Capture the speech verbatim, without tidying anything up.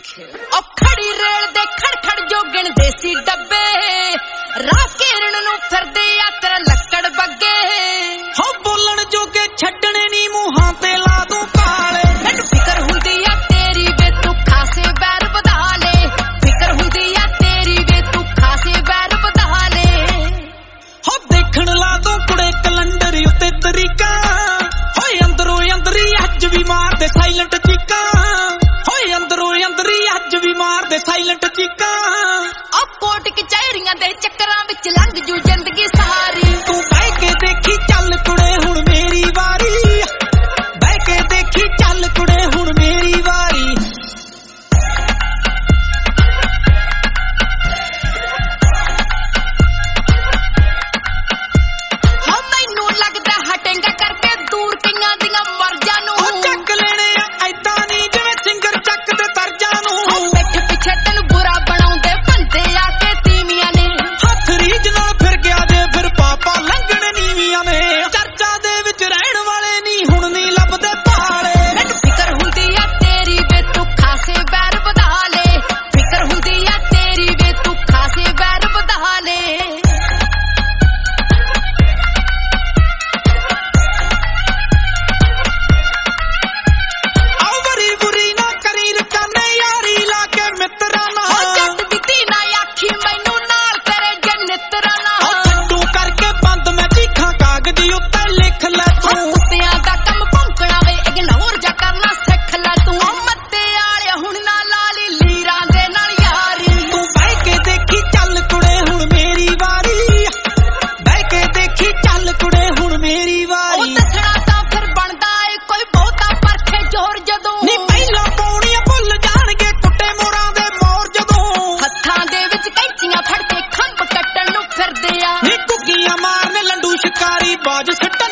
लिखे ओ खड़ी रेल दे खड़खड़ जो गिण देसी डब्बे राह घेरन नूं फिरदे आ तेरा लक्कड़ बग्गे हो बोलण जोगे छड्डणे नी मूहां ते ला दूं काले मैनूं फिकर हुंदी आ तेरी वे तू खासे बैर वधा ले फिकर हुंदी आ तेरी वे तू खासे बैर वधा ले हो देखण ला दूं कुड़े कलंडर उत्ते तरीका होए अंदरों अंदरी अज भी मार दे साइलेंट चीका होए अंदरों अंदरी अज भी मार दे साइलेंट चीका ओ कोट कचहरियां दे चक्करां विच लंघ जू जिंदगी सारी तू बह के देखी चल कुड़े हुण मेरी वारी बह के देखी चल कुड़े हुण मेरी वारी हो मैनूं लगदा हटेंगा करके दूर कईयां दियां मर्जां नूं ओ चक लेने ऐदां नी जिवें सिंगर चक दे तरजां नूं ओ पिठ पिछे तैनूं बुरा बनाउंदे बंदे आके तीवियां ने हथ रीज नाल फिर गया जे फिर पापा लंघण नीवियां ने चर्चा दे विच रहण वाले नी हुण नी लभदे पाले मैनूं फिकर हुंदी आ तेरी वे तू खासे बैर वधा ले फिकर हुंदी आ तेरी वे तू खासे बैर वधा ले आओ बरी बुरी ना करी रकाने यारी ला के मित्रा ना हो जट दी धी ना आखी मैनूं नाल तेरे जन्नतरा ना ओ छड्डू करके बंद मैं चीखां कागज़ उत्ते लिख लै हो तू कुत्तियां दा कम भौंकणा वे इग्नोर जा करना सिੱਖ ਲੈ ਤੂੰ ਓ ਮੱਤੇ ਆਲੇ ਹੁਣ ਨਾ ਲਾਲੀ ਲੀਰਾਂ ਦੇ ਨਾਲ ਯਾਰੀ तू बह के देखी चल कुड़े हुण मेरी वारी बह के देखी चल कुड़े हुण मेरी ਉਹ वारी ਦੱਸਣਾ ਤਾਂ ਫਿਰ ਬਣਦਾ ਏ ਕੋਈ ਬਹੁਤਾ ਪਰਖੇ ਜ਼ੋਰ ਜਦੋਂ ਨੀ ਪਹਿਲਾਂ ਪੌਣੀਆਂ ਭੁੱਲ ਜਾਣਗੇ ਕੁੱਟੇ ਮੋਰਾਂ ਦੇ ਮੋਰ ਜਦੋਂ ਹੱਥਾਂ ਦੇ ਵਿੱਚ ਕੈਂਚੀਆਂ ਫੜ ਕੇ ਖੰਭ ਕੱਟਣ ਨੂੰ ਫਿਰਦੇ ਆ ਨੀ ਕੁੱਗੀਆਂ ਮਾਰਨੇ ਲੰਡੂ ਸ਼ਿਕਾਰੀ ਬਾਜ ਸਿੱਟਣ